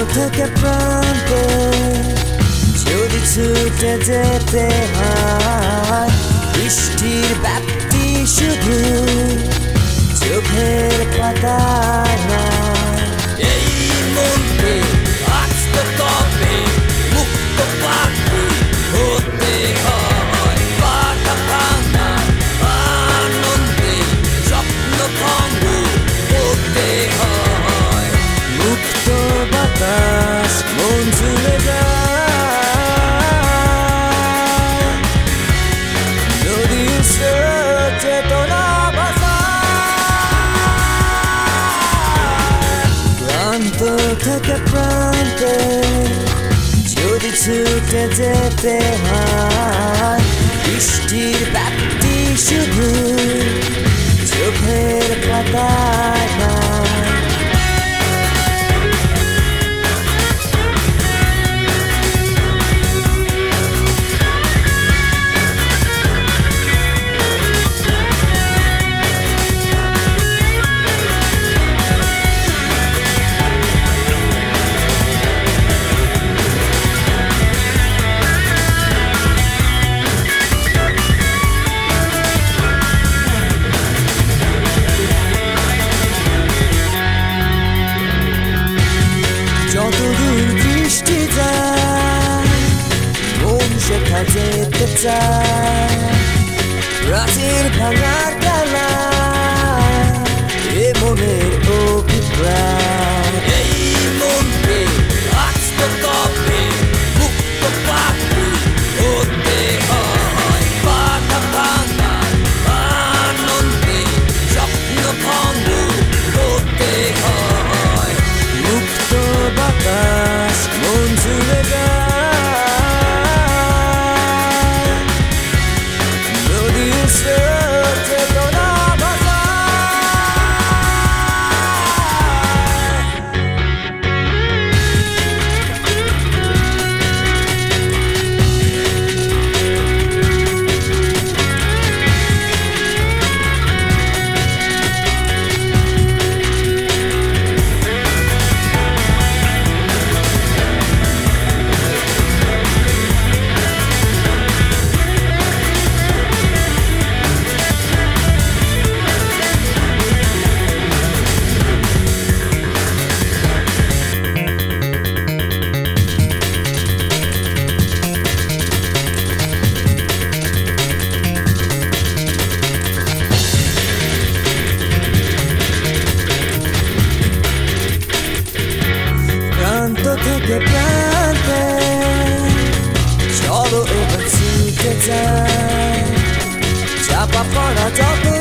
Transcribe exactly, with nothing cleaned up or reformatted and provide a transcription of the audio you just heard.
থেকে প্রান্তে যদি ছুটে যেতে হয়, বৃষ্টির ব্যাপ্তি শুধু চোখের পাতায় না। এই মনকে আজ তো তবে মুক্ত পাখি হতে হয়, পাতা ভাঙা আনন্দে স্বপ্ন ভঙ্গ হতে হয়। মুক্ত বাতাস মন ছুঁয়ে যায়, নদীর স্রোত চেতনা প্রান্ত থেকে প্রান্তে যদি ছুটে যেতে হয়, বৃষ্টির ব্যাপ্তি শুধু চোখের পাতায় না। যতদূর দৃষ্টি যায় মন শেখা যেতে চায়, প্রাচীর ভাঙার খেলা এ মনের অভিপ্রায়। এই মনকে আজ তো তবে মুক্ত পাখি হতে হয়, পাতা ভাঙা আনন্দে স্বপ্ন ভঙ্গ হতে হয়। মুক্ত বাতাস মন ছুঁয়ে যায়, নদীর স্রোত চেতনা থেকে প্রান্তে চলো এবার ছুটে যায়, চাপা পড়া যত